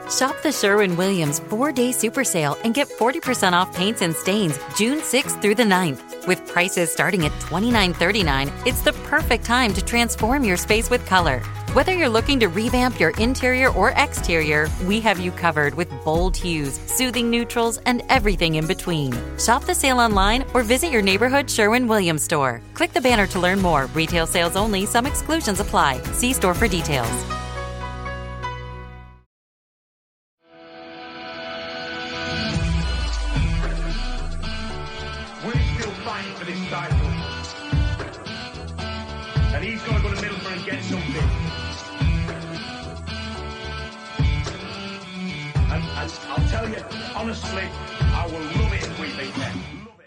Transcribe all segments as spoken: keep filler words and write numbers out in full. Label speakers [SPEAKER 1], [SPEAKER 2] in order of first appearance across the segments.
[SPEAKER 1] Shop the Sherwin-Williams four-day super sale and get forty percent off paints and stains June sixth through the ninth. With prices starting at twenty-nine thirty-nine, it's the perfect time to transform your space with color. Whether you're looking to revamp your interior or exterior, we have you covered with bold hues, soothing neutrals, and everything in between. Shop the sale online or visit your neighborhood Sherwin-Williams store. Click the banner to learn more. Retail sales only. Some exclusions apply. See store for details.
[SPEAKER 2] Honestly, I will love it if we beat them.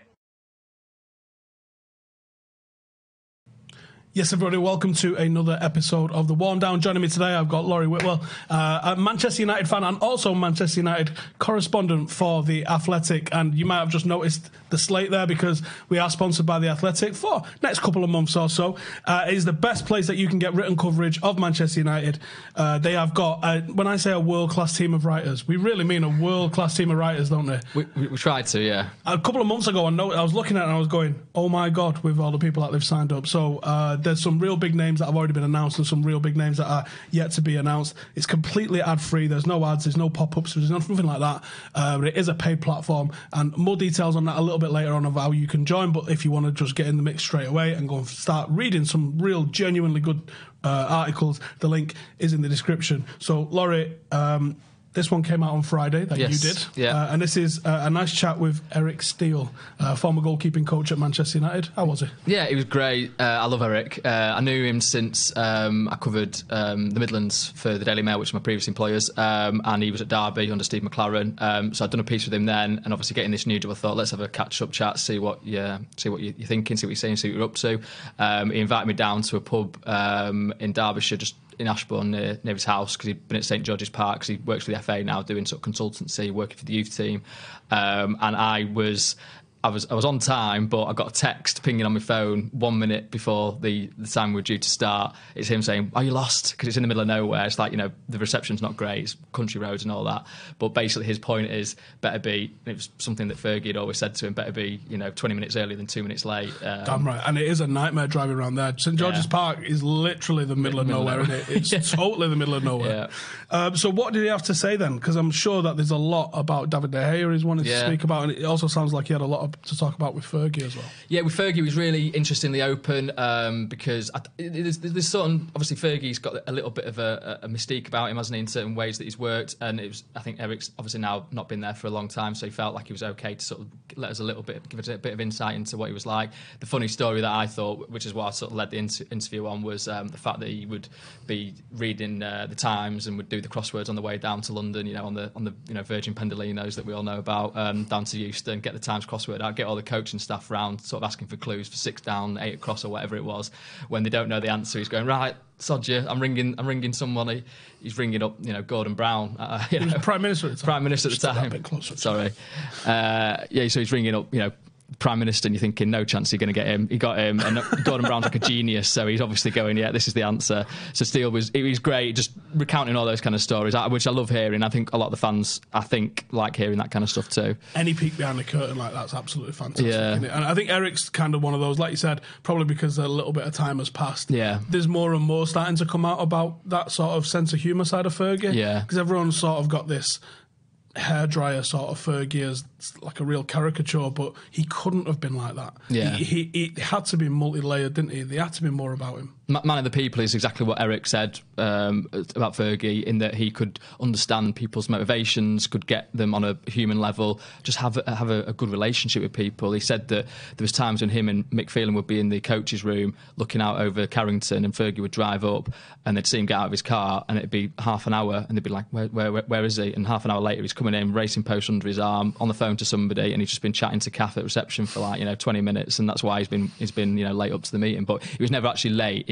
[SPEAKER 3] Yes, everybody, welcome to another episode of The Worn Down. Joining me today, I've got Laurie Whitwell, uh, a Manchester United fan and also Manchester United correspondent for The Athletic. And you might have just noticed the slate there because we are sponsored by The Athletic for next couple of months or so. Uh, it is the best place that you can get written coverage of Manchester United. Uh, they have got, uh, when I say a world-class team of writers, we really mean a world-class team of writers, don't they?
[SPEAKER 4] We, we, we tried to, yeah.
[SPEAKER 3] A couple of months ago, I, know, I was looking at it and I was going, oh my God, with all the people that they've signed up. So uh, there's some real big names that have already been announced and some real big names that are yet to be announced. It's completely ad-free. There's no ads, there's no pop-ups, there's nothing like that. Uh, but it is a paid platform, and more details on that a little bit later on of how you can join. But if you want to just get in the mix straight away and go and start reading some real, genuinely good uh, articles, the link is in the description. So, Laurie, um, this one came out on Friday that
[SPEAKER 4] yes.
[SPEAKER 3] you did.
[SPEAKER 4] Yeah.
[SPEAKER 3] Uh, and this is uh, a nice chat with Eric Steele, uh, former goalkeeping coach at Manchester United. How was he?
[SPEAKER 4] Yeah, he was great. Uh, I love Eric. Uh, I knew him since um, I covered um, the Midlands for the Daily Mail, which is my previous employers, um, and he was at Derby under Steve McLaren. Um, so I'd done a piece with him then, and obviously getting this new job, I thought, let's have a catch-up chat, see what you see what you're thinking, see what you're saying, see what you're up to. Um, he invited me down to a pub um, in Derbyshire, just in Ashbourne near, near his house, because he'd been at St George's Park, because he works for the F A now doing sort of consultancy, working for the youth team. Um, and I was... I was I was on time, but I got a text pinging on my phone one minute before the, the time we were due to start. It's him saying, "Are you lost?" Because it's in the middle of nowhere. It's like, you know, the reception's not great. It's country roads and all that. But basically, his point is better be. It was something that Fergie had always said to him: better be, you know, twenty minutes earlier than two minutes late. Um,
[SPEAKER 3] Damn right, and it is a nightmare driving around there. St George's yeah. Park is literally the middle, middle of nowhere, of nowhere. Isn't it? It's yeah. totally the middle of nowhere. Yeah. Um, so, what did he have to say then? Because I'm sure that there's a lot about David De Gea he's wanted yeah. to speak about, and it also sounds like he had a lot of, to talk about with Fergie as well.
[SPEAKER 4] Yeah, with Fergie, he was really interestingly open um, because I, there's, there's sort of, obviously Fergie's got a little bit of a, a mystique about him, hasn't he, in certain ways that he's worked, and it was, I think Eric's obviously now not been there for a long time, so he felt like he was okay to sort of let us a little bit, give us a bit of insight into what he was like. The funny story that I thought, which is what I sort of led the inter- interview on, was um, the fact that he would be reading uh, the Times and would do the crosswords on the way down to London, you know, on the on the you know Virgin Pendolinos that we all know about, um, down to Euston, get the Times crossword out, get all the coaching staff round, sort of asking for clues for six down, eight across, or whatever it was. When they don't know the answer, he's going, right, sod you, I'm ringing, I'm ringing someone. He, he's ringing up, you know, Gordon Brown. Uh, you
[SPEAKER 3] he
[SPEAKER 4] know,
[SPEAKER 3] was Prime Minister at the time.
[SPEAKER 4] Prime Minister at the time.
[SPEAKER 3] A bit closer.
[SPEAKER 4] Sorry. Uh, yeah, so he's ringing up, you know, Prime Minister, and you're thinking, no chance you're going to get him. He got him, and Gordon Brown's like a genius, so he's obviously going, yeah, this is the answer. So Steele was, he was great, just recounting all those kind of stories, which I love hearing. I think a lot of the fans, I think, like hearing that kind of stuff too.
[SPEAKER 3] Any peek behind the curtain like that's absolutely fantastic.
[SPEAKER 4] Yeah.
[SPEAKER 3] Isn't it? And I think Eric's kind of one of those, like you said, probably because a little bit of time has passed.
[SPEAKER 4] Yeah.
[SPEAKER 3] There's more and more starting to come out about that sort of sense of humour side of Fergie.
[SPEAKER 4] Yeah.
[SPEAKER 3] Because everyone's sort of got this hairdryer sort of Fergie as like a real caricature, but he couldn't have been like that.
[SPEAKER 4] Yeah.
[SPEAKER 3] He, he, he had to be multi-layered, didn't he? There had to be more about him.
[SPEAKER 4] Man of the people is exactly what Eric said um, about Fergie, in that he could understand people's motivations, could get them on a human level, just have a, have a, a good relationship with people. He said that there was times when him and Mick Phelan would be in the coach's room looking out over Carrington, and Fergie would drive up and they'd see him get out of his car, and it'd be half an hour and they'd be like, where, where, where is he? And half an hour later he's coming in, racing post under his arm, on the phone to somebody, and he's just been chatting to Kath at reception for like, you know, twenty minutes, and that's why he's been he's been you know late up to the meeting. But he was never actually late. He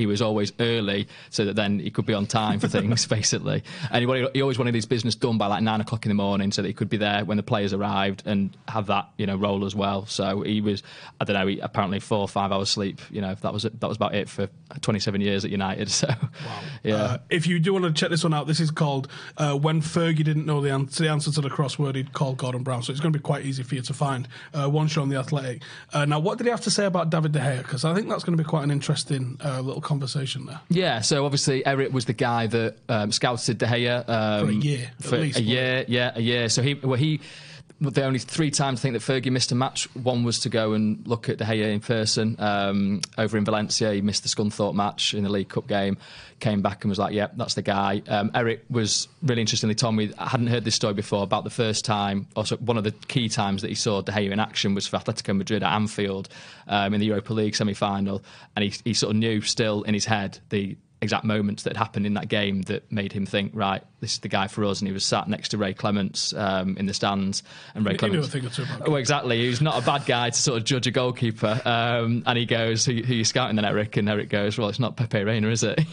[SPEAKER 4] he was always early so that then he could be on time for things, basically. And he, wanted, he always wanted his business done by like nine o'clock in the morning so that he could be there when the players arrived and have that, you know, role as well. So he was, I don't know, he, apparently four or five hours sleep. You know, that was that was about it for twenty-seven years at United. So, wow. yeah.
[SPEAKER 3] Uh, if you do want to check this one out, this is called uh, When Fergie Didn't Know the answer, the answer to the crossword he'd called Gordon Brown. So it's going to be quite easy for you to find. Uh, one show on The Athletic. Uh, now, what did he have to say about David De Gea? Because I think that's going to be quite an interesting uh, little conversation there.
[SPEAKER 4] Yeah, so obviously Eric was the guy that um, scouted De Gea um,
[SPEAKER 3] for a year,
[SPEAKER 4] for
[SPEAKER 3] at least.
[SPEAKER 4] A year, yeah, a year. So he, well, he. The only three times I think that Fergie missed a match. One was to go and look at De Gea in person um, over in Valencia. He missed the Scunthorpe match in the League Cup game. Came back and was like, "Yep, yeah, that's the guy." Um, Eric was really interestingly told me, I hadn't heard this story before, about the first time, also one of the key times that he saw De Gea in action was for Atletico Madrid at Anfield um, in the Europa League semi-final, and he, he sort of knew still in his head the exact moments that happened in that game that made him think, right, this is the guy for us. And he was sat next to Ray Clements um, in the stands, and Ray
[SPEAKER 3] he
[SPEAKER 4] Clements,
[SPEAKER 3] knew a thing or two about
[SPEAKER 4] well, exactly, he was not a bad guy to sort of judge a goalkeeper. Um, and he goes, who, who are you scouting then, Eric? And Eric goes, well, it's not Pepe Reina, is it?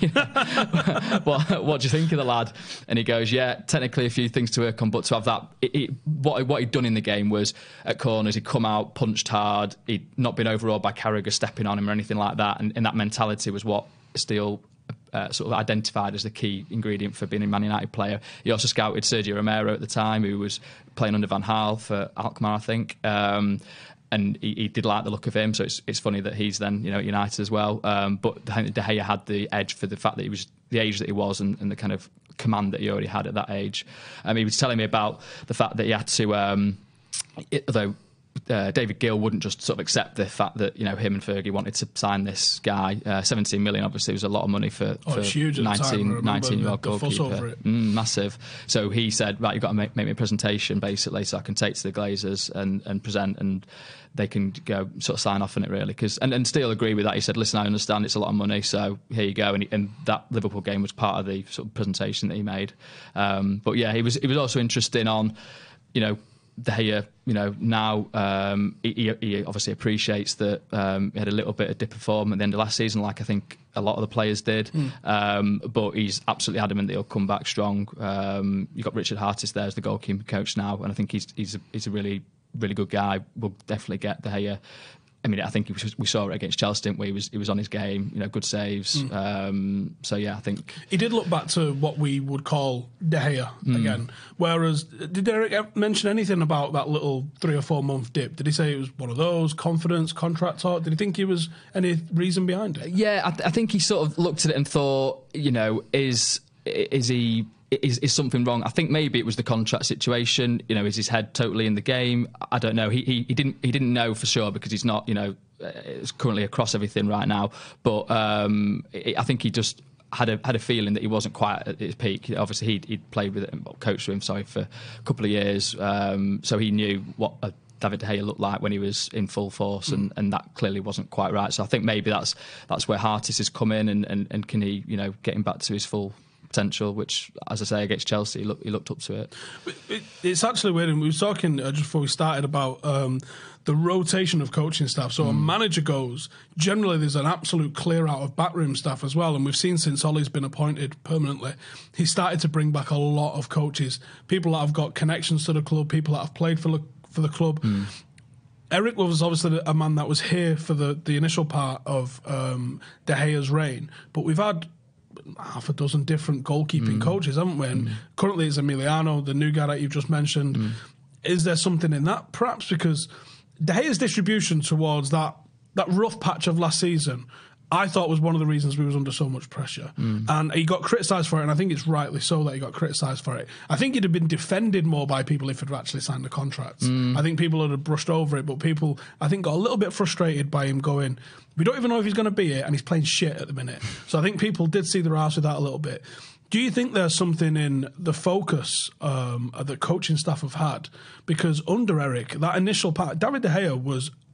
[SPEAKER 4] what, what do you think of the lad? And he goes, yeah, technically a few things to work on, but to have that, it, it, what, what he'd done in the game was at corners, he'd come out, punched hard, he'd not been overawed by Carragher stepping on him or anything like that, and, and that mentality was what Steele Uh, sort of identified as the key ingredient for being a Man United player. He also scouted Sergio Romero at the time, who was playing under Van Gaal for Alkmaar, I think, um, and he, he did like the look of him. So it's it's funny that he's then, you know, at United as well. Um, but I think De Gea had the edge for the fact that he was the age that he was and, and the kind of command that he already had at that age. Um, he was telling me about the fact that he had to, um, it, although. Uh, David Gill wouldn't just sort of accept the fact that, you know, him and Fergie wanted to sign this guy. Uh, seventeen million obviously was a lot of money for,
[SPEAKER 3] oh,
[SPEAKER 4] for
[SPEAKER 3] huge
[SPEAKER 4] nineteen, nineteen year old
[SPEAKER 3] the, the
[SPEAKER 4] goalkeeper. Mm, massive. So he said, right, you've got to make, make me a presentation basically so I can take to the Glazers and, and present, and they can go sort of sign off on it really. Cause, and, and Steele agreed with that. He said, listen, I understand it's a lot of money, so here you go. And, he, and that Liverpool game was part of the sort of presentation that he made. Um, but yeah, he was, he was also interested on, you know, De Gea, you know, now um, he, he obviously appreciates that um, he had a little bit of dip of form at the end of last season, like I think a lot of the players did. Mm. Um, but he's absolutely adamant that he'll come back strong. Um, you've got Richard Hartis there as the goalkeeper coach now, and I think he's he's a, he's a really, really good guy. We'll definitely get De Gea. I mean, I think we saw it against Chelsea, didn't we? He was, he was on his game, you know, good saves. Mm. Um, so, yeah, I think...
[SPEAKER 3] He did look back to what we would call De Gea mm. again. Whereas, did Eric mention anything about that little three or four month dip? Did he say it was one of those, confidence, contract talk? Did he think there was any reason behind it?
[SPEAKER 4] Yeah, I, th- I think he sort of looked at it and thought, you know, is is he... Is, is something wrong? I think maybe it was the contract situation. You know, is his head totally in the game? I don't know. He he, he didn't he didn't know for sure because he's not, you know, it's currently across everything right now. But um, it, I think he just had a had a feeling that he wasn't quite at his peak. Obviously, he'd, he'd played with him, coached with him, sorry, for a couple of years, um, so he knew what a David De Gea looked like when he was in full force, and, mm. and that clearly wasn't quite right. So I think maybe that's that's where Hartis has come in, and, and, and can he, you know, get him back to his full potential, which, as I say, against Chelsea, he, look, he looked up to it.
[SPEAKER 3] it. It's actually weird, and we were talking uh, just before we started about um, the rotation of coaching staff. So mm. a manager goes, generally there's an absolute clear out of backroom staff as well, and we've seen since Ollie's been appointed permanently, he started to bring back a lot of coaches, people that have got connections to the club, people that have played for the, for the club. Mm. Eric was obviously a man that was here for the, the initial part of um, De Gea's reign, but we've had half a dozen different goalkeeping mm. coaches, haven't we? And mm. currently it's Emiliano, the new guy that you've just mentioned. Mm. Is there something in that? Perhaps because De Gea's distribution towards that that rough patch of last season, I thought was one of the reasons we was under so much pressure. Mm. And he got criticised for it, and I think it's rightly so that he got criticised for it. I think he'd have been defended more by people if he'd actually signed the contracts. Mm. I think people would have brushed over it, but people, I think, got a little bit frustrated by him going, we don't even know if he's going to be here, and he's playing shit at the minute. So I think people did see their arse with that a little bit. Do you think there's something in the focus um, that coaching staff have had? Because under Eric, that initial part, David De Gea was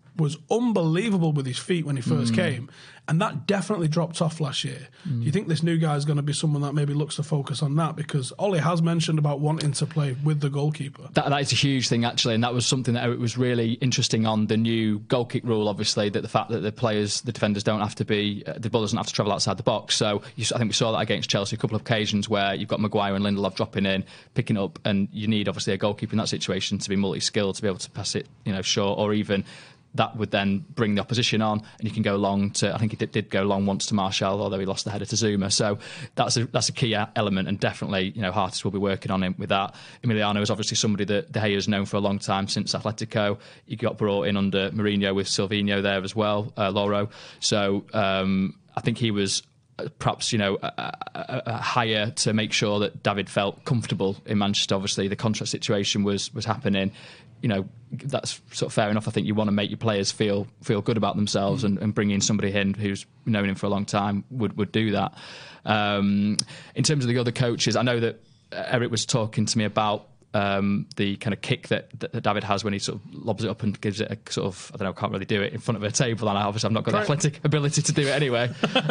[SPEAKER 3] was unbelievable with his feet when he first mm. came, and that definitely dropped off last year. Mm. Do you think this new guy is going to be someone that maybe looks to focus on that? Because Ollie has mentioned about wanting to play with the goalkeeper.
[SPEAKER 4] That, that is a huge thing, actually, and that was something that was really interesting on the new goal kick rule, obviously, that the fact that the players, the defenders don't have to be, uh, the ball doesn't have to travel outside the box. So you, I think we saw that against Chelsea a couple of occasions where you've got Maguire and Lindelof dropping in, picking up, and you need, obviously, a goalkeeper in that situation to be multi-skilled, to be able to pass it, you know, short, or even that would then bring the opposition on, and you can go long to, I think he did, did go long once to Martial, although he lost the header to Zuma. So that's a, that's a key element, and definitely, you know, Hartis will be working on him with that. Emiliano is obviously somebody that De Gea has known for a long time since Atletico. He got brought in under Mourinho with Silvinho there as well, uh, Loro. So um, I think he was perhaps, you know, a, a, a hire to make sure that David felt comfortable in Manchester. Obviously, the contract situation was was happening. You know, that's sort of fair enough. I think you want to make your players feel feel good about themselves, mm. and, and bringing somebody in who's known him for a long time would, would do that. Um, in terms of the other coaches, I know that Eric was talking to me about Um, the kind of kick that, that David has when he sort of lobs it up and gives it a sort of, I don't know, can't really do it in front of a table, and I obviously I've not got the athletic ability to do it anyway.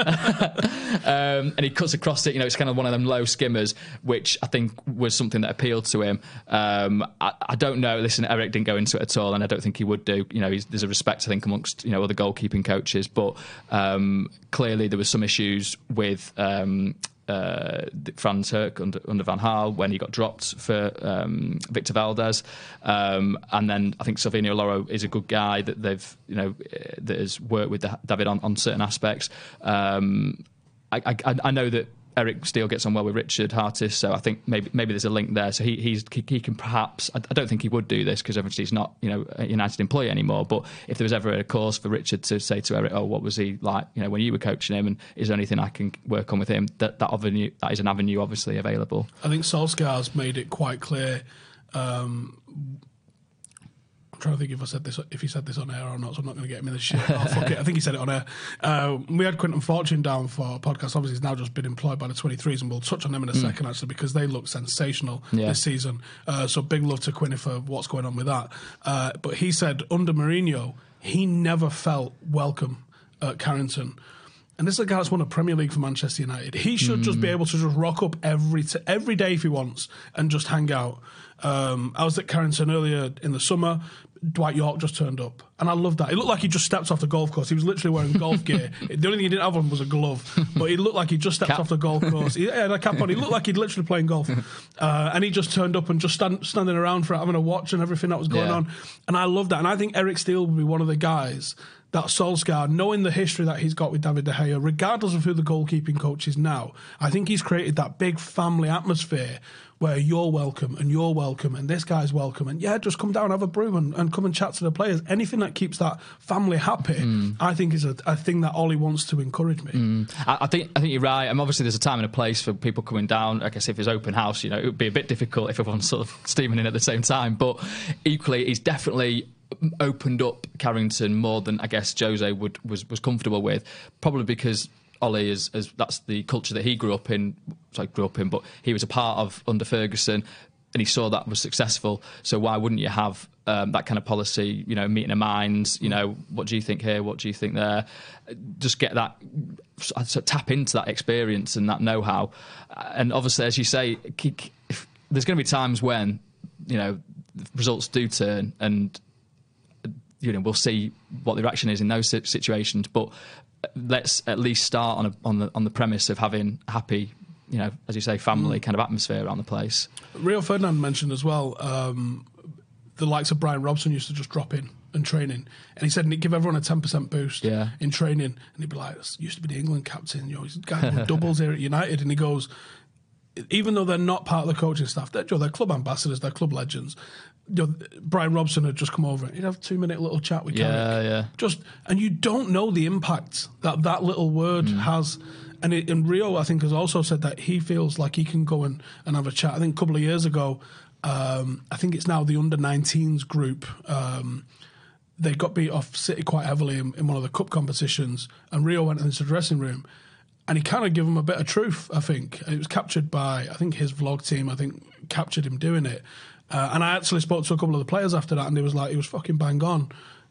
[SPEAKER 4] um, and he cuts across it, you know, it's kind of one of them low skimmers, which I think was something that appealed to him. Um, I, I don't know, listen, Eric didn't go into it at all, and I don't think he would do. You know, he's, there's a respect, I think, amongst, you know, other goalkeeping coaches, but um, clearly there was some issues with Um, Uh, Franz Herk under, under Van Gaal when he got dropped for um, Victor Valdez, um, and then I think Silvinho Loro is a good guy that they've, you know, that has worked with David on, on certain aspects. Um, I, I, I know that Eric Steele gets on well with Richard Hartis, so I think maybe maybe there's a link there. So he he's, he, he can perhaps, I, I don't think he would do this because obviously he's not, you know, a United employee anymore, but if there was ever a cause for Richard to say to Eric, oh, what was he like, you know, when you were coaching him, and is there anything I can work on with him, that that avenue, that is an avenue obviously available.
[SPEAKER 3] I think Solskjaer's made it quite clear. um, I'm trying to think if I said this, if he said this on air or not, so I'm not going to get him in the shit. Oh, fuck it. I think he said it on air. Uh, we had Quinton Fortune down for a podcast. Obviously, he's now just been employed by the twenty-threes, and we'll touch on them in a mm. second, actually, because they look sensational yeah. this season. Uh, so big love to Quinton for what's going on with that. Uh, but he said under Mourinho, he never felt welcome at Carrington. And this is a guy that's won a Premier League for Manchester United. He should mm. just be able to just rock up every t- every day if he wants and just hang out. Um, I was at Carrington earlier in the summer. Dwight York just turned up, and I loved that. It looked like he just stepped off the golf course. He was literally wearing golf gear. The only thing he didn't have on was a glove, but he looked like he just stepped cap. off the golf course. He had a cap on. He looked like he'd literally playing golf, uh, and he just turned up and just stand, standing around for having a watch and everything that was going yeah. on. And I loved that. And I think Eric Steele will be one of the guys that Solskjaer, knowing the history that he's got with David De Gea, regardless of who the goalkeeping coach is now, I think he's created that big family atmosphere where you're welcome and you're welcome and this guy's welcome, and yeah, just come down, have a brew and, and come and chat to the players. Anything that keeps that family happy, mm. I think is a, a thing that Ollie wants to encourage me.
[SPEAKER 4] Mm. I, I think I think you're right. I mean, obviously there's a time and a place for people coming down. I guess if it's open house, you know, it would be a bit difficult if everyone's sort of steaming in at the same time. But equally, he's definitely opened up Carrington more than I guess Jose would was was comfortable with, probably because Ollie is, is that's the culture that he grew up in. Sorry, grew up in, but he was a part of under Ferguson, and he saw that was successful. So why wouldn't you have um, that kind of policy? You know, meeting of minds. You know, what do you think here? What do you think there? Just get that, so tap into that experience and that know-how. And obviously, as you say, there's going to be times when, you know, results do turn, and you know, we'll see what the reaction is in those situations. But let's at least start on a, on the on the premise of having happy, you know, as you say, family mm. kind of atmosphere around the place.
[SPEAKER 3] Rio Ferdinand mentioned as well, um, the likes of Brian Robson used to just drop in and training, and he said he'd give everyone a ten percent boost yeah. in training, and he'd be like, "This used to be the England captain, you know, he's got doubles here at United," and he goes, even though they're not part of the coaching staff, they're, you know, they're club ambassadors, they're club legends. You know, Brian Robson had just come over and he'd have a two minute little chat with Carrick.
[SPEAKER 4] Yeah, yeah.
[SPEAKER 3] Just, and you don't know the impact that that little word mm. has. And, it, and Rio, I think, has also said that he feels like he can go and, and have a chat. I think a couple of years ago, um, I think it's now the under nineteens group, um, they got beat off City quite heavily in, in one of the cup competitions, and Rio went into the dressing room and he kind of gave him a bit of truth, I think. And it was captured by, I think, his vlog team, I think, captured him doing it. Uh, and I actually spoke to a couple of the players after that, and he was like, he was fucking bang on.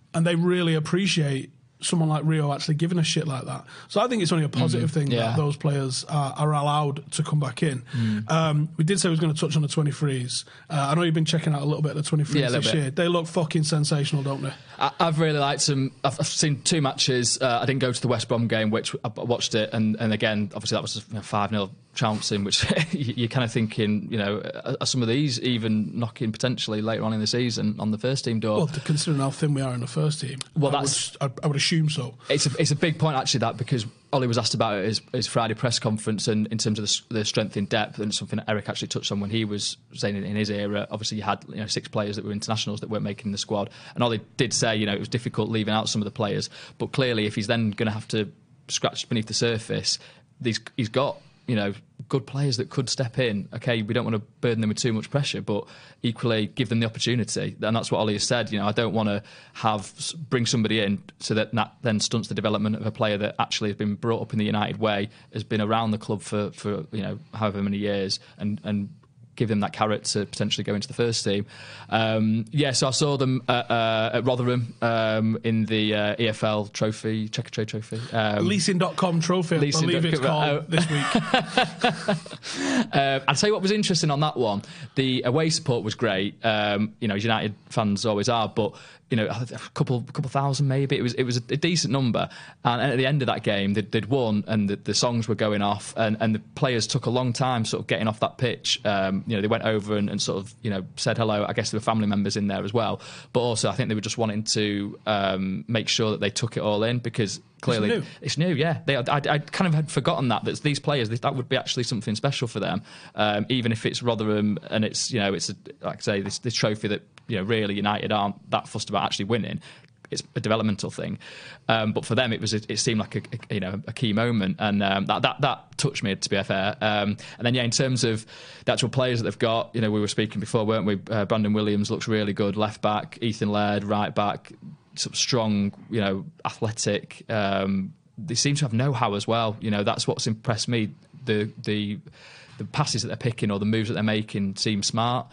[SPEAKER 3] and they really appreciate someone like Rio actually giving a shit like that. So I think it's only a positive mm-hmm. thing yeah. that those players are, are allowed to come back in. Mm. Um, we did say we was going to touch on the twenty-threes. Uh, I know you've been checking out a little bit of the twenty-threes yeah, this bit. year. They look fucking sensational, don't they?
[SPEAKER 4] I, I've really liked them. I've, I've seen two matches. Uh, I didn't go to the West Brom game, which I watched it, and, and again, obviously that was a five nil trouncing, which you're kind of thinking, you know, are some of these even knocking potentially later on in the season on the first team door?
[SPEAKER 3] Well, considering how thin we are in the first team, well, I that's would, I would assume so.
[SPEAKER 4] It's a, it's a big point actually, that, because Ollie was asked about it at his, his Friday press conference, and in terms of the, the strength in depth, and something that Eric actually touched on when he was saying in, in his era. Obviously, you had you know six players that were internationals that weren't making the squad, and Ollie did say you know it was difficult leaving out some of the players, but clearly if he's then going to have to scratch beneath the surface, these, he's got you know good players that could step in. Okay, we don't want to burden them with too much pressure, but equally give them the opportunity. And that's what Ollie has said. You know, I don't want to have bring somebody in so that that then stunts the development of a player that actually has been brought up in the United way, has been around the club for, for you know however many years, and and give them that carrot to potentially go into the first team. Um, yeah, so I saw them at, uh, at Rotherham um, in the uh, E F L Trophy, Checkatrade Trophy. Um,
[SPEAKER 3] Leasing dot com Trophy, I believe it's called uh, this week.
[SPEAKER 4] uh, I'll tell you what was interesting on that one. The away support was great. Um, you know, United fans always are, but you know, a couple, couple thousand maybe. It was, it was a decent number. And at the end of that game, they'd, they'd won, and the, the songs were going off, and, and the players took a long time sort of getting off that pitch. Um, you know, they went over and, and sort of, you know, said hello. I guess there were family members in there as well, but also I think they were just wanting to um, make sure that they took it all in, because clearly
[SPEAKER 3] it's new.
[SPEAKER 4] It's new, yeah. They, I, I kind of had forgotten that that these players, that would be actually something special for them, um, even if it's Rotherham and it's you know it's a, like I say this, this trophy that you know really United aren't that fussed about actually winning. It's a developmental thing, um, but for them it was a, it seemed like a, a you know a key moment, and um, that that that touched me, to be fair. Um, and then yeah, in terms of the actual players that they've got, you know, we were speaking before, weren't we? Uh, Brandon Williams looks really good, left back. Ethan Laird, right back. Sort of strong, you know, athletic. Um, they seem to have know-how as well. You know, that's what's impressed me. The the the passes that they're picking or the moves that they're making seem smart.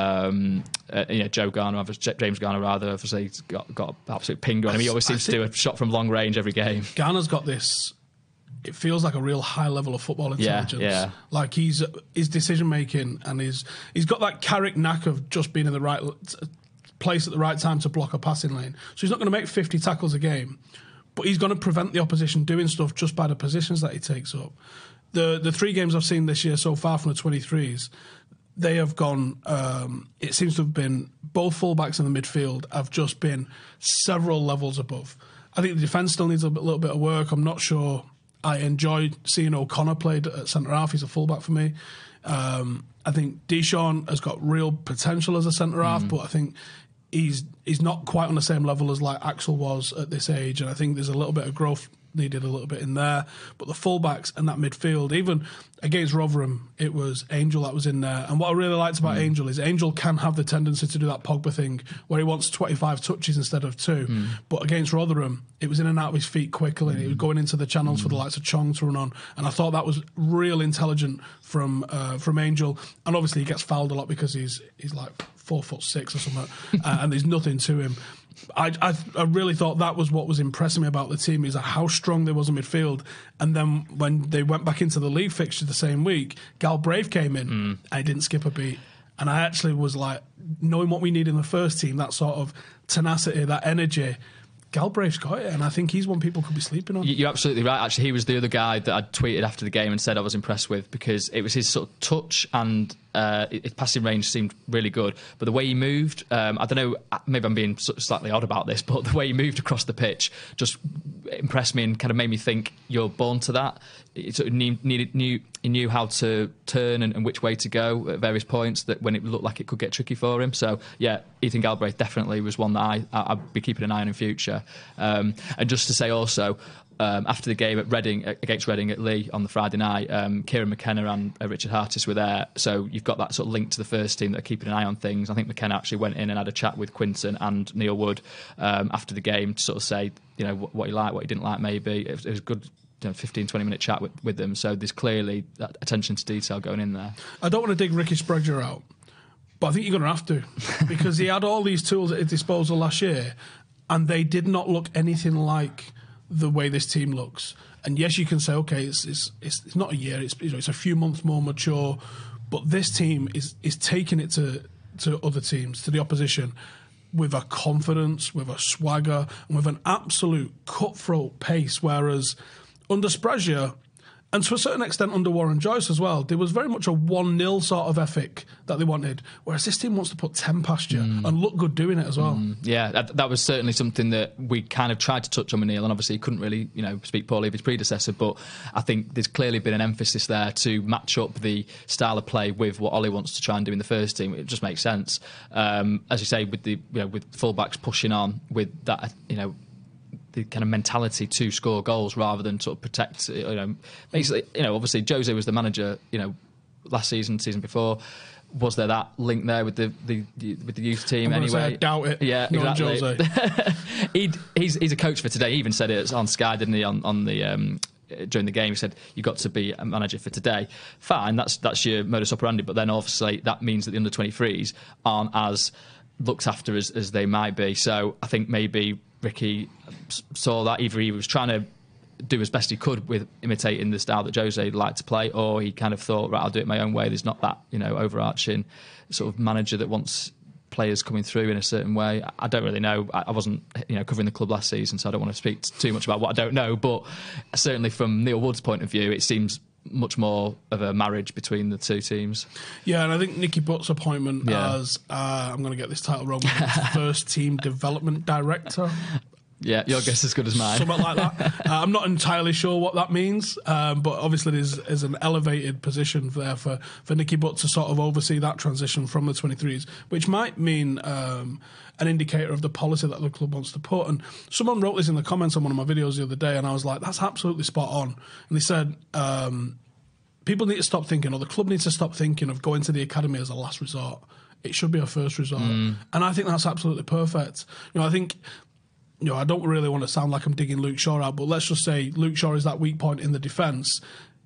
[SPEAKER 4] Um, uh, you know, Joe Garner, James Garner rather, obviously he's got got absolute ping on him. He always seems to do a shot from long range every game.
[SPEAKER 3] Garner's got this. It feels like a real high level of football intelligence.
[SPEAKER 4] Yeah, yeah.
[SPEAKER 3] Like he's his decision making, and he's he's got that Carrick knack of just being in the right place at the right time to block a passing lane. So he's not going to make fifty tackles a game, but he's going to prevent the opposition doing stuff just by the positions that he takes up. The the three games I've seen this year so far from the twenty-threes, they have gone, um, it seems to have been, both fullbacks in the midfield have just been several levels above. I think the defence still needs a bit, little bit of work. I'm not sure I enjoyed seeing O'Connor played at centre-half. He's a fullback for me. Um, I think Deschamps has got real potential as a centre-half, mm. but I think he's he's not quite on the same level as like Axel was at this age, and I think there's a little bit of growth needed a little bit in there. But the fullbacks and that midfield, even against Rotherham, it was Angel that was in there. And what I really liked about mm. Angel is Angel can have the tendency to do that Pogba thing where he wants twenty-five touches instead of two. Mm. But against Rotherham, it was in and out of his feet quickly. Mm. It was going into the channels mm. for the likes of Chong to run on. And I thought that was real intelligent from uh, from Angel. And obviously he gets fouled a lot because he's he's like four foot six or something, uh, and there's nothing to him. I, I I really thought that was what was impressing me about the team, is how strong they was in midfield. And then when they went back into the league fixture the same week, Galbraith came in mm. and he didn't skip a beat. And I actually was like, knowing what we need in the first team, that sort of tenacity, that energy, Galbraith's got it, and I think he's one people could be sleeping on.
[SPEAKER 4] You're absolutely right. Actually, he was the other guy that I tweeted after the game and said I was impressed with, because it was his sort of touch and uh, his passing range seemed really good. But the way he moved, um, I don't know, maybe I'm being sort of slightly odd about this, but the way he moved across the pitch just impressed me and kind of made me think you're born to that. He sort of knew, needed, knew, he knew how to turn and, and which way to go at various points that when it looked like it could get tricky for him. So, yeah, Ethan Galbraith definitely was one that I, I'd be keeping an eye on in future. Um, and just to say also, um, after the game at Reading, against Reading at Lee on the Friday night, um, Kieran McKenna and uh, Richard Hartis were there. So you've got that sort of link to the first team that are keeping an eye on things. I think McKenna actually went in and had a chat with Quinton and Neil Wood um, after the game to sort of say, you know, what, what he liked, what he didn't like maybe. It was, it was a good, you know, fifteen, twenty minute chat with, with them. So there's clearly that attention to detail going in there.
[SPEAKER 3] I don't want to dig Ricky Sprague out, but I think you're going to have to, because he had all these tools at his disposal last year, and they did not look anything like the way this team looks. And yes, you can say, okay, it's it's it's, it's not a year; it's you know, it's a few months more mature. But this team is is taking it to to other teams, to the opposition, with a confidence, with a swagger, and with an absolute cutthroat pace. Whereas under Spezia, and to a certain extent under Warren Joyce as well, there was very much a one nil sort of ethic that they wanted. Whereas this team wants to put ten past you mm. and look good doing it as well. Mm.
[SPEAKER 4] Yeah, that, that was certainly something that we kind of tried to touch on with Neil, and obviously he couldn't really, you know, speak poorly of his predecessor, but I think there's clearly been an emphasis there to match up the style of play with what Ollie wants to try and do in the first team. It just makes sense. Um, as you say, with the you know, with fullbacks pushing on with that, you know, the kind of mentality to score goals rather than sort of protect, you know, basically, you know, obviously Jose was the manager, you know, last season, season before. Was there that link there with the, the, the with the youth team
[SPEAKER 3] I'm
[SPEAKER 4] anyway?
[SPEAKER 3] Say I doubt it.
[SPEAKER 4] Yeah,
[SPEAKER 3] no,
[SPEAKER 4] exactly.
[SPEAKER 3] Jose.
[SPEAKER 4] He'd, he's he's a coach for today. He even said it on Sky, didn't he? On on the um, during the game, he said you got to be a manager for today. Fine, that's that's your modus operandi. But then obviously that means that the under twenty-threes aren't as looked after as, as they might be. So I think maybe Ricky saw that either he was trying to do as best he could with imitating the style that Jose liked to play, or he kind of thought, right, I'll do it my own way. There's not that, you know, overarching sort of manager that wants players coming through in a certain way. I don't really know. I wasn't, you know, covering the club last season, so I don't want to speak too much about what I don't know. But certainly from Neil Wood's point of view, it seems much more of a marriage between the two teams.
[SPEAKER 3] Yeah, and I think Nicky Butt's appointment
[SPEAKER 4] yeah.
[SPEAKER 3] as, uh, I'm going to get this title wrong, first team development director.
[SPEAKER 4] Yeah, your guess is as good as mine.
[SPEAKER 3] Something like that. uh, I'm not entirely sure what that means, um, but obviously there's, there's an elevated position there for, for Nicky Butt to sort of oversee that transition from the twenty-threes, which might mean um, an indicator of the policy that the club wants to put. And someone wrote this in the comments on one of my videos the other day, and I was like, that's absolutely spot on. And they said, um, people need to stop thinking, or the club needs to stop thinking of going to the academy as a last resort. It should be a first resort. Mm. And I think that's absolutely perfect. You know, I think... You know, I don't really want to sound like I'm digging Luke Shaw out, but let's just say Luke Shaw is that weak point in the defence.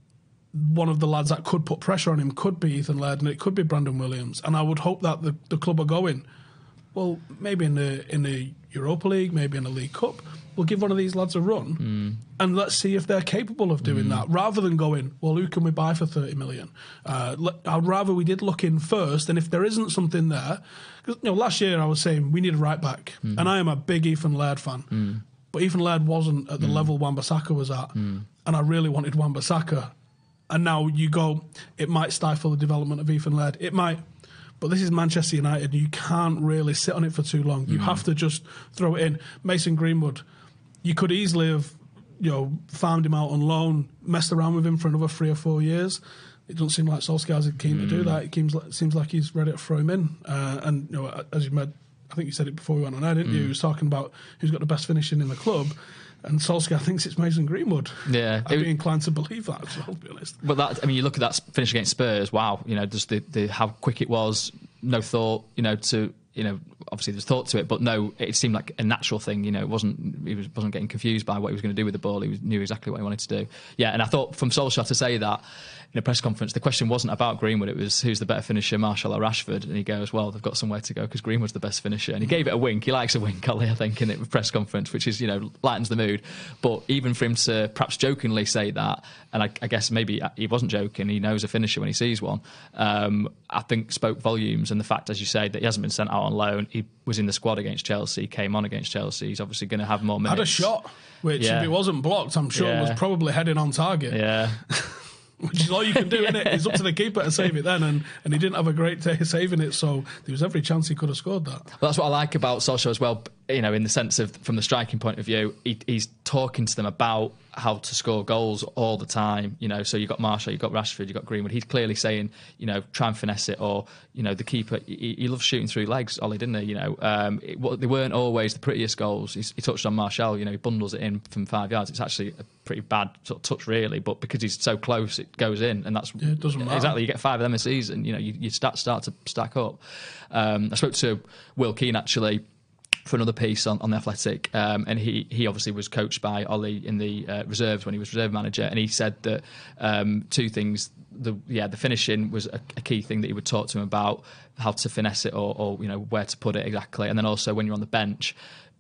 [SPEAKER 3] One of the lads that could put pressure on him could be Ethan Laird, and it could be Brandon Williams. And I would hope that the, the club are going, well, maybe in the in the Europa League, maybe in the League Cup, we'll give one of these lads a run, mm. and let's see if they're capable of doing mm. that, rather than going, well, who can we buy for thirty million? Uh, I'd rather we did look in first, and if there isn't something there, because you know, last year I was saying we need a right back, mm. and I am a big Ethan Laird fan, mm. but Ethan Laird wasn't at the mm. level Wan-Bissaka was at, mm. and I really wanted Wan-Bissaka, and now you go, it might stifle the development of Ethan Laird, it might. But this is Manchester United. You can't really sit on it for too long. You mm. have to just throw it in. Mason Greenwood, you could easily have, you know, farmed him out on loan, messed around with him for another three or four years. It doesn't seem like Solskjaer's keen mm. to do that. It seems like, seems like he's ready to throw him in. Uh, and you know, as you made, I think you said it before we went on air, didn't mm. you? He was talking about who's got the best finishing in the club. And Solskjaer thinks it's Mason Greenwood.
[SPEAKER 4] Yeah,
[SPEAKER 3] I'd be inclined to believe that as well, to be honest.
[SPEAKER 4] But that, I mean, you look at that finish against Spurs. Wow, you know, just the, the how quick it was. No thought, you know, to you know, obviously there's thought to it, but no, it seemed like a natural thing. You know, it wasn't. He was, wasn't getting confused by what he was going to do with the ball. He was, knew exactly what he wanted to do. Yeah, and I thought from Solskjaer to say that in a press conference, the question wasn't about Greenwood. It was who's the better finisher, Martial or Rashford? And he goes, well, they've got somewhere to go because Greenwood's the best finisher. And he gave it a wink. He likes a wink, Ollie, I think, in a press conference, which is, you know, lightens the mood. But even for him to perhaps jokingly say that, and I, I guess maybe he wasn't joking, he knows a finisher when he sees one, um, I think spoke volumes. And the fact, as you say, that he hasn't been sent out on loan, he was in the squad against Chelsea, came on against Chelsea, he's obviously going to have more minutes.
[SPEAKER 3] Had a shot, which
[SPEAKER 4] yeah.
[SPEAKER 3] if it wasn't blocked, I'm sure
[SPEAKER 4] yeah.
[SPEAKER 3] was probably heading on target.
[SPEAKER 4] Yeah.
[SPEAKER 3] Which is all you can do, isn't it? It's up to the keeper to save it then, and, and he didn't have a great day saving it, so there was every chance he could have scored that.
[SPEAKER 4] Well, that's what I like about Solskjaer as well, you know, in the sense of, from the striking point of view, he, he's talking to them about how to score goals all the time, you know, so you've got Martial, you've got Rashford, you've got Greenwood. He's clearly saying, you know, try and finesse it, or, you know, the keeper, he, he loves shooting through legs, Ollie, didn't he? You know, um, it, they weren't always the prettiest goals. He's, he touched on Martial, you know, he bundles it in from five yards. It's actually a pretty bad sort of touch, really, but because he's so close, it goes in, and that's
[SPEAKER 3] yeah, it doesn't matter.
[SPEAKER 4] Exactly. You get five of them a season, you know, you, you start start to stack up. Um, I spoke to Will Keane actually for another piece on, on The Athletic, um, and he he obviously was coached by Ollie in the uh, reserves when he was reserve manager, and he said that um, two things. The yeah, the finishing was a, a key thing that he would talk to him about, how to finesse it, or, or you know where to put it exactly, and then also when you're on the bench,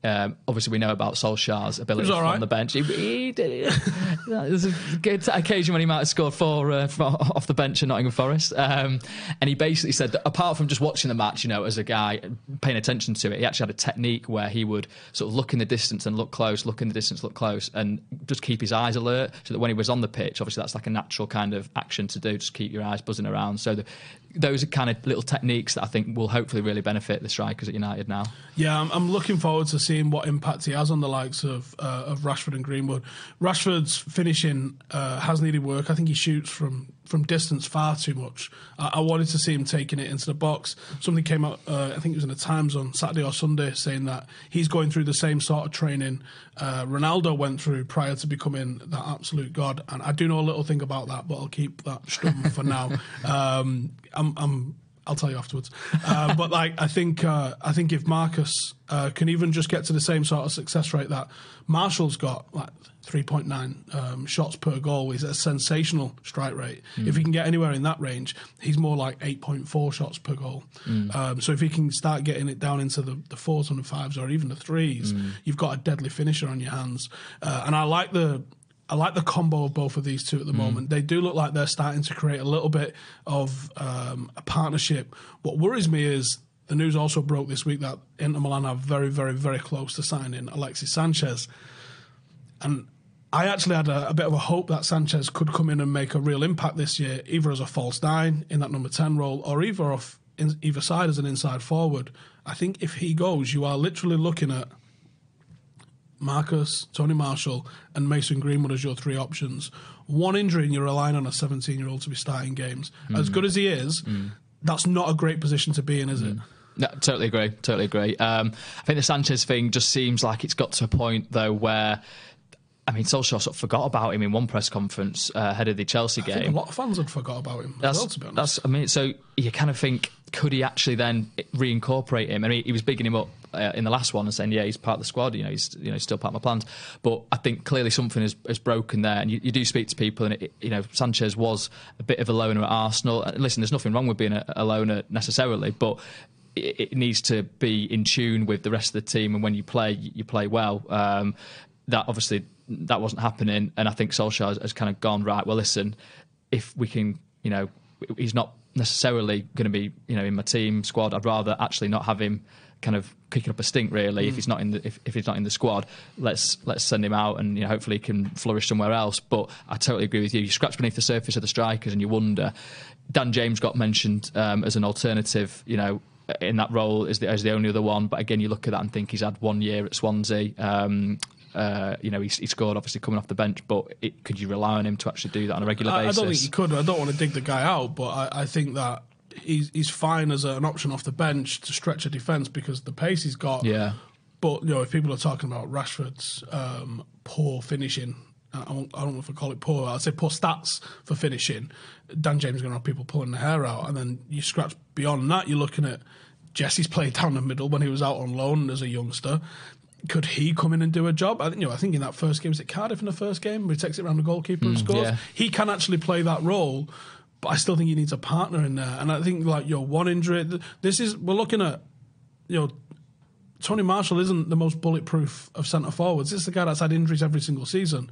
[SPEAKER 4] Um, obviously, we know about Solskjaer's ability
[SPEAKER 3] He was all right.
[SPEAKER 4] on the bench. He, he did, there's a good occasion when he might have scored four uh, off the bench at Nottingham Forest. Um, and he basically said that apart from just watching the match, you know, as a guy paying attention to it, he actually had a technique where he would sort of look in the distance and look close, look in the distance, look close, and just keep his eyes alert so that when he was on the pitch, obviously that's like a natural kind of action to do, just keep your eyes buzzing around. So the, those are kind of little techniques that I think will hopefully really benefit the strikers at United now.
[SPEAKER 3] Yeah, I'm, I'm looking forward to seeing what impact he has on the likes of uh, of Rashford and Greenwood. Rashford's finishing uh, has needed work. I think he shoots from, from distance far too much. I, I wanted to see him taking it into the box. Something came out, uh, I think it was in the Times on Saturday or Sunday, saying that he's going through the same sort of training uh, Ronaldo went through prior to becoming that absolute god. And I do know a little thing about that, but I'll keep that strum for now. Um, I'm, I'm, I'll tell you afterwards. Uh, but like, I think, uh, I think if Marcus uh, can even just get to the same sort of success rate that Martial's got, like three point nine um, shots per goal, is a sensational strike rate. Mm. If he can get anywhere in that range, he's more like eight point four shots per goal. Mm. Um, so if he can start getting it down into the, the fours and the fives or even the threes, mm. you've got a deadly finisher on your hands. Uh, and I like the. I like the combo of both of these two at the mm. moment. They do look like they're starting to create a little bit of um, a partnership. What worries me is the news also broke this week that Inter Milan are very, very, very close to signing Alexis Sanchez. And I actually had a, a bit of a hope that Sanchez could come in and make a real impact this year, either as a false nine in that number ten role or either off in, either side as an inside forward. I think if he goes, you are literally looking at Marcus, Tony Martial and Mason Greenwood as your three options. One injury and you're relying on a seventeen-year-old to be starting games. Mm. As good as he is, mm. that's not a great position to be in, is mm. it?
[SPEAKER 4] No, totally agree, totally agree. Um, I think the Sanchez thing just seems like it's got to a point, though, where I mean, Solskjaer sort of forgot about him in one press conference uh, ahead of the Chelsea
[SPEAKER 3] I
[SPEAKER 4] game.
[SPEAKER 3] think a lot of fans had forgot about him
[SPEAKER 4] that's,
[SPEAKER 3] as well, to be honest.
[SPEAKER 4] That's, I mean, so you kind of think, could he actually then reincorporate him? I mean, he was bigging him up uh, in the last one and saying, yeah, he's part of the squad, you know, he's you know he's still part of my plans. But I think clearly something has, has broken there. And you, you do speak to people, and, it, you know, Sanchez was a bit of a loner at Arsenal. And listen, there's nothing wrong with being a, a loner necessarily, but it, it needs to be in tune with the rest of the team. And when you play, you play well. Um, that obviously that wasn't happening, and I think Solskjaer has, has kind of gone, right, well, listen, if we can, you know, he's not necessarily going to be, you know, in my team squad. I'd rather actually not have him kind of kicking up a stink, really. Mm. If he's not in the if, if he's not in the squad, let's let's send him out, and you know, hopefully he can flourish somewhere else. But I totally agree with you. You scratch beneath the surface of the strikers, and you wonder. Dan James got mentioned um, as an alternative, you know, in that role as the as the only other one. But again, you look at that and think he's had one year at Swansea. Um, Uh, you know, he, he scored obviously coming off the bench, but it, could you rely on him to actually do that on a regular
[SPEAKER 3] I,
[SPEAKER 4] basis?
[SPEAKER 3] I don't think you could. I don't want to dig the guy out, but I, I think that he's, he's fine as a, an option off the bench to stretch a defence because the pace he's got.
[SPEAKER 4] Yeah.
[SPEAKER 3] But, you know, if people are talking about Rashford's um, poor finishing, I, won't, I don't know if I call it poor, I'd say poor stats for finishing, Dan James is going to have people pulling their hair out. And then you scratch beyond that, you're looking at Jesse's played down the middle when he was out on loan as a youngster. Could he come in and do a job? I think, you know, I think in that first game, was it Cardiff in the first game where he takes it around the goalkeeper mm, and scores? Yeah. He can actually play that role, but I still think he needs a partner in there. And I think, like, your one injury, this is, we're looking at, you know, Tony Martial isn't the most bulletproof of centre forwards. This is the guy that's had injuries every single season.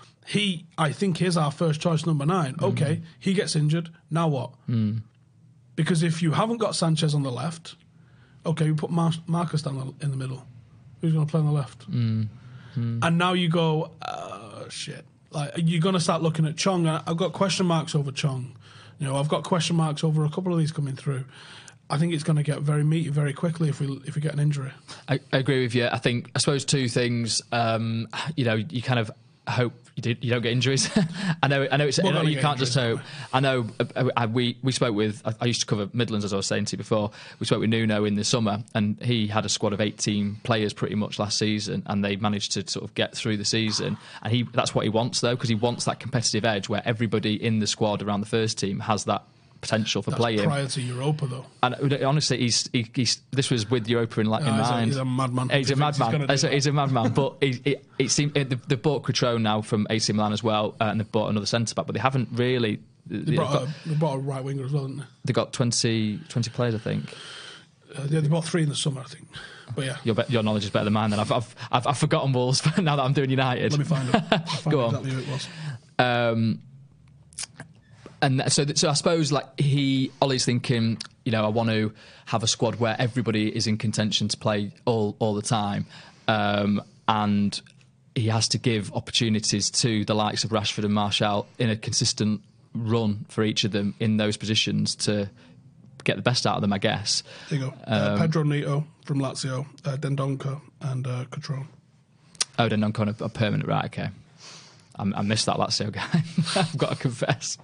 [SPEAKER 3] He, I think, is our first choice number nine. Mm. Okay, he gets injured. Now what? Mm. Because if you haven't got Sanchez on the left, okay, we put Mar- Marcus down in the middle. Who's going to play on the left? Mm. Mm. And now you go, uh, shit. Like, you're going to start looking at Chong. I've got question marks over Chong. You know, I've got question marks over a couple of these coming through. I think it's going to get very meaty very quickly if we if we get an injury.
[SPEAKER 4] I, I agree with you. I think, I suppose, two things. Um, you know, you kind of hope you, do, you don't get injuries. I know, I know, it's, I know you can't just hope. I know. I, I, we we spoke with. I, I used to cover Midlands, as I was saying to you before. We spoke with Nuno in the summer, and he had a squad of eighteen players pretty much last season, and they managed to sort of get through the season. And he that's what he wants, though, because he wants that competitive edge where everybody in the squad around the first team has that potential for
[SPEAKER 3] That's
[SPEAKER 4] playing.
[SPEAKER 3] Prior to Europa, though.
[SPEAKER 4] And honestly, he's, he, he's this was with Europa in, in
[SPEAKER 3] no,
[SPEAKER 4] mind.
[SPEAKER 3] He's a, he's a madman.
[SPEAKER 4] He's a madman. He's, he's a madman. But it, it, it seemed they've, they've bought Cutrone now from A C Milan as well, uh, and they've bought another centre back, but they haven't really.
[SPEAKER 3] They brought, got, a, they brought a right winger as well, didn't they?
[SPEAKER 4] They got twenty, twenty players, I think.
[SPEAKER 3] Uh, yeah, they bought three in the summer, I think. But yeah,
[SPEAKER 4] your, be- your knowledge is better than mine. Then I've I've I've, I've forgotten Wolves now that I'm doing United.
[SPEAKER 3] Let me find it. I'll find
[SPEAKER 4] Go
[SPEAKER 3] exactly
[SPEAKER 4] on.
[SPEAKER 3] who it was.
[SPEAKER 4] Um, and so, so I suppose like he, Ollie's thinking, you know, I want to have a squad where everybody is in contention to play all all the time, um, and he has to give opportunities to the likes of Rashford and Martial in a consistent run for each of them in those positions to get the best out of them, I guess.
[SPEAKER 3] There you go. Uh,
[SPEAKER 4] Um,
[SPEAKER 3] Pedro Neto from Lazio, uh, Dendoncker and uh, Cotrone.
[SPEAKER 4] Oh, then I'm kind of a permanent, right? Okay, I, I missed that Lazio guy. I've got to confess.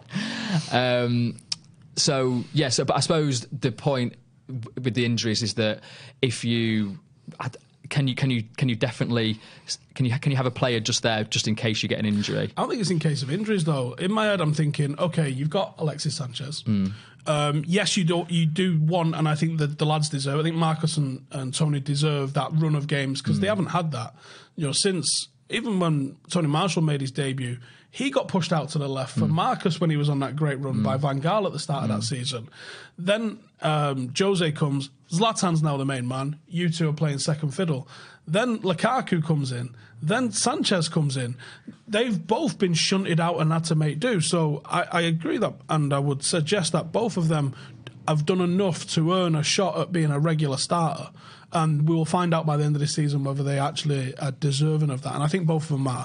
[SPEAKER 4] Um, so yes, yeah, so, but I suppose the point with the injuries is that if you can you can you can you definitely can you can you have a player just there just in case you get an injury?
[SPEAKER 3] I don't think it's in case of injuries though. In my head, I'm thinking, okay, you've got Alexis Sanchez.
[SPEAKER 4] Mm.
[SPEAKER 3] Um, yes, you do. You do want, and I think that the lads deserve. I think Marcus and, and Tony deserve that run of games because mm. they haven't had that. You know, since even when Tony Marshall made his debut, he got pushed out to the left. For mm. Marcus, when he was on that great run mm. by Van Gaal at the start mm. of that season, then um, Jose comes. Zlatan's now the main man. You two are playing second fiddle. Then Lukaku comes in. Then Sanchez comes in. They've both been shunted out and had to make do. So I, I agree that, and I would suggest that both of them have done enough to earn a shot at being a regular starter. And we will find out by the end of the season whether they actually are deserving of that. And I think both of them are.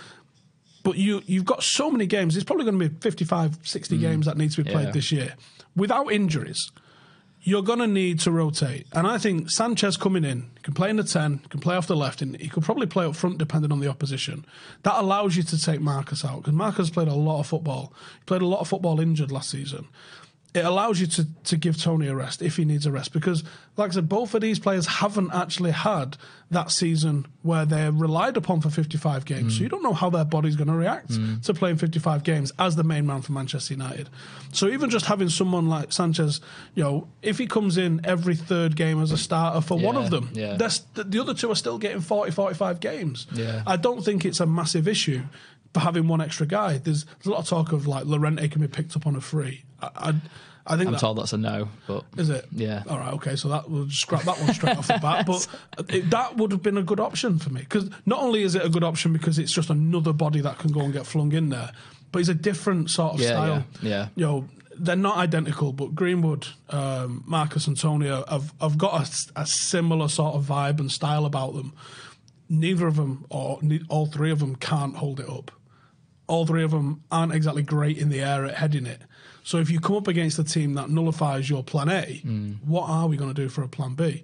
[SPEAKER 3] But you, you've got so many games. It's probably going to be fifty-five, sixty mm. games that need to be played
[SPEAKER 4] yeah.
[SPEAKER 3] this year. Without injuries, you're going to need to rotate. And I think Sanchez coming in, can play in the ten, can play off the left, and he could probably play up front depending on the opposition. That allows you to take Marcus out, because Marcus played a lot of football. He played a lot of football injured last season. It allows you to, to give Tony a rest if he needs a rest, because, like I said, both of these players haven't actually had that season where they're relied upon for fifty-five games. Mm. So you don't know how their body's going to react mm. to playing fifty-five games as the main man for Manchester United. So even just having someone like Sanchez, you know, if he comes in every third game as a starter for
[SPEAKER 4] yeah,
[SPEAKER 3] one of them,
[SPEAKER 4] yeah.
[SPEAKER 3] the other two are still getting forty, forty-five games.
[SPEAKER 4] Yeah.
[SPEAKER 3] I don't think it's a massive issue for having one extra guy. There's, there's a lot of talk of like Llorente can be picked up on a free. I, I, I think
[SPEAKER 4] I'm
[SPEAKER 3] that,
[SPEAKER 4] told that's a no, but
[SPEAKER 3] is it?
[SPEAKER 4] Yeah.
[SPEAKER 3] All right. Okay. So that we'll scrap that one straight off the bat. But it, that would have been a good option for me, because not only is it a good option because it's just another body that can go and get flung in there, but it's a different sort of
[SPEAKER 4] yeah,
[SPEAKER 3] style.
[SPEAKER 4] Yeah. yeah.
[SPEAKER 3] You know, they're not identical, but Greenwood, um, Marcus, and Tony have have got a, a similar sort of vibe and style about them. Neither of them, or ne- all three of them, can't hold it up. All three of them aren't exactly great in the air at heading it. So if you come up against a team that nullifies your plan A, mm. what are we going to do for a plan B?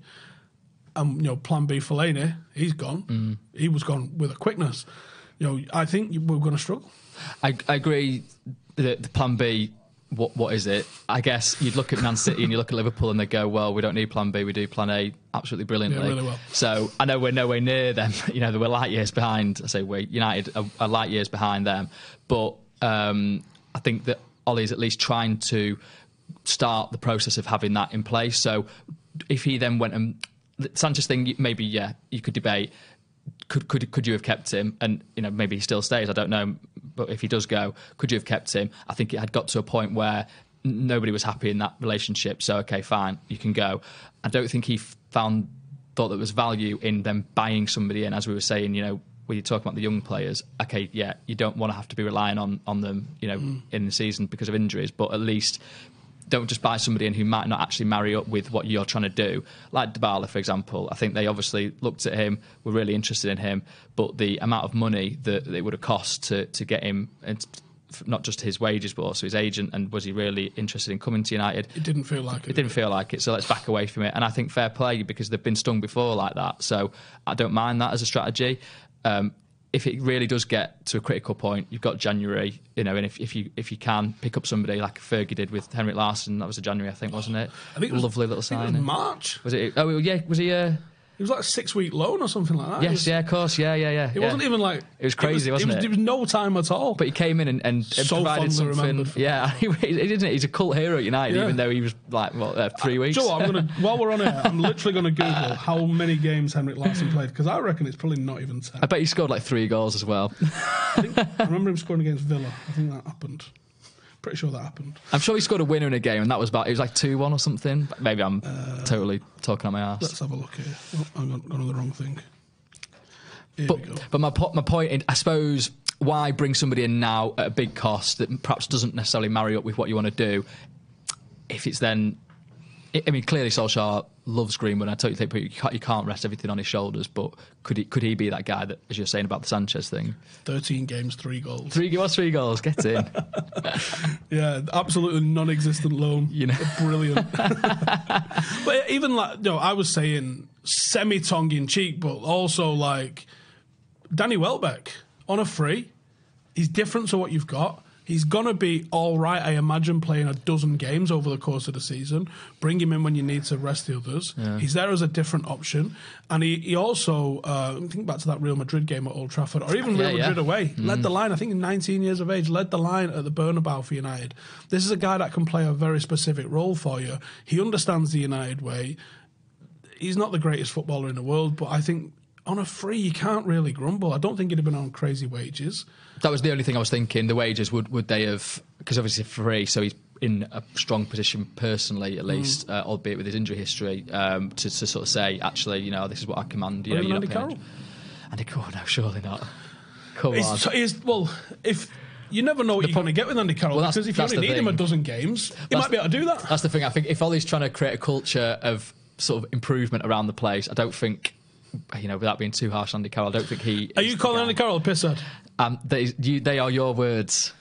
[SPEAKER 3] And, you know, plan B for Fellaini, he's gone. Mm. He was gone with a quickness. You know, I think we're going to struggle.
[SPEAKER 4] I, I agree that the plan B, what what is it? I guess you'd look at Man City and you look at Liverpool and they go, well, we don't need plan B, we do plan A absolutely brilliantly.
[SPEAKER 3] Yeah, really well.
[SPEAKER 4] So I know we're nowhere near them. You know, we're light years behind. I say we're United are, are light years behind them. But um, I think that Ollie's at least trying to start the process of having that in place. So if he then went and the Sanchez thing, maybe yeah, you could debate. Could could could you have kept him? And you know, maybe he still stays. I don't know. But if he does go, could you have kept him? I think it had got to a point where n- nobody was happy in that relationship. So okay, fine, you can go. I don't think he found thought there was value in them buying somebody in, as we were saying. You know, when you're talking about the young players, okay, yeah, you don't want to have to be relying on on them, you know, mm. in the season because of injuries, but at least don't just buy somebody in who might not actually marry up with what you're trying to do. Like Dybala, for example. I think they obviously looked at him, were really interested in him, but the amount of money that it would have cost to, to get him, and not just his wages, but also his agent, and was he really interested in coming to United?
[SPEAKER 3] It didn't feel like it.
[SPEAKER 4] It didn't feel like it, so let's back away from it. And I think fair play, because they've been stung before like that, so I don't mind that as a strategy. Um, if it really does get to a critical point, you've got January, you know, and if, if you if you can pick up somebody like Fergie did with Henrik Larsson, that was a January, I think, wasn't it?
[SPEAKER 3] I think it was,
[SPEAKER 4] lovely little signing.
[SPEAKER 3] It was March.
[SPEAKER 4] Was it? Oh, yeah. Was he? Uh,
[SPEAKER 3] It was like a six-week loan or something like that.
[SPEAKER 4] Yes,
[SPEAKER 3] was,
[SPEAKER 4] yeah, of course, yeah, yeah, yeah.
[SPEAKER 3] It
[SPEAKER 4] yeah.
[SPEAKER 3] wasn't even like...
[SPEAKER 4] It was crazy,
[SPEAKER 3] it was,
[SPEAKER 4] wasn't
[SPEAKER 3] it? Was,
[SPEAKER 4] it?
[SPEAKER 3] it was no time at all.
[SPEAKER 4] But he came in and, and
[SPEAKER 3] so
[SPEAKER 4] provided
[SPEAKER 3] fondly
[SPEAKER 4] something...
[SPEAKER 3] For
[SPEAKER 4] yeah, he, isn't it? He's a cult hero at United,
[SPEAKER 3] yeah.
[SPEAKER 4] even though he was, like, what, uh, three weeks?
[SPEAKER 3] Joe, I'm gonna, while we're on it, I'm literally going to Google how many games Henrik Larsson played, because I reckon it's probably not even ten.
[SPEAKER 4] I bet he scored like three goals as well.
[SPEAKER 3] I, think, I remember him scoring against Villa. I think that happened. Pretty sure that happened.
[SPEAKER 4] I'm sure he scored a winner in a game, and that was about, it was like two one or something. Maybe I'm
[SPEAKER 3] uh,
[SPEAKER 4] totally talking on my arse.
[SPEAKER 3] Let's have a look here. Oh, I've got, got on the wrong thing. Here
[SPEAKER 4] but,
[SPEAKER 3] we go.
[SPEAKER 4] But my, po- my point, I suppose, why bring somebody in now at a big cost that perhaps doesn't necessarily marry up with what you want to do, if it's then... I mean, clearly Solskjaer loves Greenwood. I totally think you can't, you can't rest everything on his shoulders. But could he could he be that guy that, as you're saying about the Sanchez thing?
[SPEAKER 3] Thirteen games, three goals.
[SPEAKER 4] Three goals, three goals. Get in.
[SPEAKER 3] Yeah, absolutely non-existent loan.
[SPEAKER 4] You know,
[SPEAKER 3] brilliant. But even like, you know, I was saying semi-tongue in cheek, but also like Danny Welbeck on a free. He's different to what you've got. He's going to be all right, I imagine, playing a dozen games over the course of the season. Bring him in when you need to rest the others. Yeah. He's there as a different option. And he, he also, uh, think back to that Real Madrid game at Old Trafford, or even Real yeah, Madrid yeah. away, mm. led the line, I think, nineteen years of age, led the line at the Bernabeu for United. This is a guy that can play a very specific role for you. He understands the United way. He's not the greatest footballer in the world, but I think on a free, you can't really grumble. I don't think he'd have been on crazy wages.
[SPEAKER 4] That was the only thing I was thinking. The wages, would would they have... Because obviously free, so he's in a strong position personally, at least, mm. uh, albeit with his injury history, um, to, to sort of say, actually, you know, this is what I command. You
[SPEAKER 3] or
[SPEAKER 4] know,
[SPEAKER 3] even Andy Carroll?
[SPEAKER 4] Andy Carroll, no, surely not. Come
[SPEAKER 3] it's,
[SPEAKER 4] on.
[SPEAKER 3] It's, well, if... You never know what the you're going to get with Andy Carroll, well, because if you only need thing. him a dozen games, he that's might be able to do that.
[SPEAKER 4] That's the thing. I think if Ollie's trying to create a culture of sort of improvement around the place, I don't think... You know, without being too harsh on Andy Carroll, I don't think he...
[SPEAKER 3] Are you calling Andy Carroll a pisshead?
[SPEAKER 4] Um, they, you, they are your words.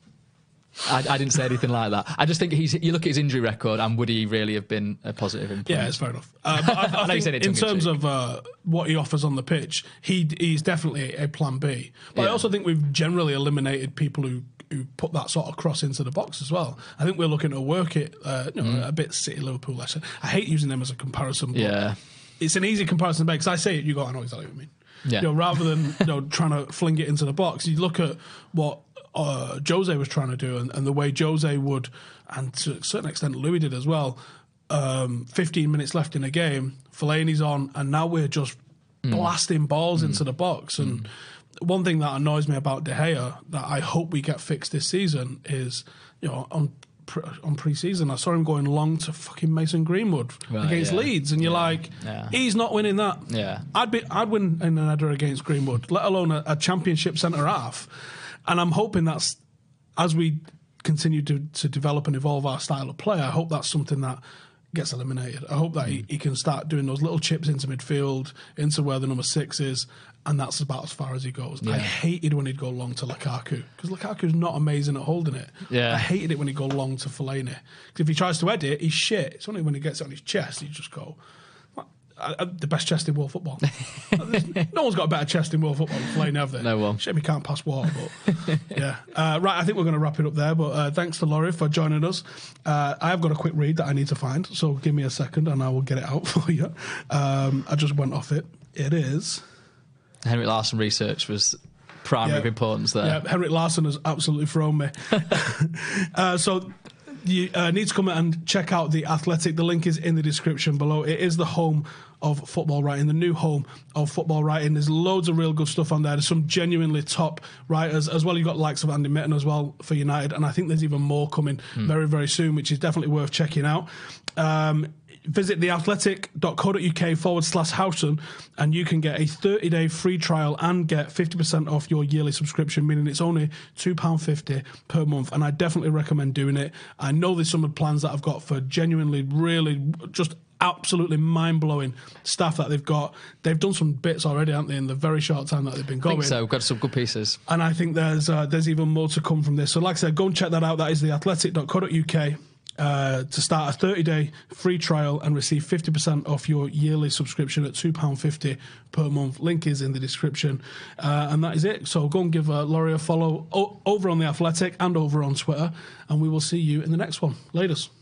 [SPEAKER 4] I, I didn't say anything like that. I just think he's. You look at his injury record, and would he really have been a positive influence?
[SPEAKER 3] Yeah, it's fair enough. Uh, but I, I think in terms of uh, what he offers on the pitch, he he's definitely a plan B. But yeah. I also think we've generally eliminated people who who put that sort of cross into the box as well. I think we're looking to work it, uh, you know, mm. a bit City Liverpool lesson. I hate using them as a comparison. But
[SPEAKER 4] yeah.
[SPEAKER 3] It's an easy comparison to make, because I say it, you go, I know exactly what I mean.
[SPEAKER 4] Yeah.
[SPEAKER 3] You know, rather than you know trying to fling it into the box, you look at what uh, Jose was trying to do, and, and the way Jose would, and to a certain extent Louis did as well. Um, fifteen minutes left in a game, Fellaini's on, and now we're just mm. blasting balls mm. into the box. And mm. one thing that annoys me about De Gea that I hope we get fixed this season is, you know, on. on pre-season I saw him going long to fucking Mason Greenwood right, against yeah. Leeds, and you're yeah. like yeah. he's not winning that.
[SPEAKER 4] yeah
[SPEAKER 3] I'd be I'd win in an header against Greenwood, let alone a, a championship centre half. And I'm hoping that's, as we continue to, to develop and evolve our style of play, I hope that's something that gets eliminated. I hope that mm. he, he can start doing those little chips into midfield, into where the number six is, and that's about as far as he goes. Yeah. I hated when he'd go long to Lukaku, because Lukaku's not amazing at holding it.
[SPEAKER 4] Yeah.
[SPEAKER 3] I hated it when he'd go long to Fellaini, because if he tries to edit, he's shit. It's only when he gets it on his chest, he just go, I, I, the best chest in world football. No one's got a better chest in world football than Fellaini, have they?
[SPEAKER 4] No one.
[SPEAKER 3] Shame he can't pass water, but yeah. Uh, right, I think we're going to wrap it up there, but uh, thanks to Laurie for joining us. Uh, I have got a quick read that I need to find, so give me a second and I will get it out for you. Um, I just went off it. It is...
[SPEAKER 4] Henrik Larsson research was primary
[SPEAKER 3] yeah.
[SPEAKER 4] importance there.
[SPEAKER 3] Yeah, Henrik Larsson has absolutely thrown me. uh, so you uh, need to come and check out The Athletic. The link is in the description below. It is the home of football writing, the new home of football writing. There's loads of real good stuff on there. There's some genuinely top writers as well. You've got the likes of Andy Mitten as well for United, and I think there's even more coming hmm. very, very soon, which is definitely worth checking out. Um, Visit theathletic.co.uk forward slash Houghton, and you can get a thirty-day free trial and get fifty percent off your yearly subscription, meaning it's only two pounds fifty per month. And I definitely recommend doing it. I know there's some of the plans that I've got for genuinely, really, just absolutely mind-blowing stuff that they've got. They've done some bits already, haven't they, in the very short time that they've been going.
[SPEAKER 4] I think so. We've got some good pieces.
[SPEAKER 3] And I think there's uh, there's even more to come from this. So like I said, go and check that out. That is theathletic.co.uk. Uh, to start a thirty-day free trial and receive fifty percent off your yearly subscription at two pounds fifty per month. Link is in the description. Uh, and that is it. So go and give uh, Laurie a follow o- over on The Athletic and over on Twitter, and we will see you in the next one. Laters.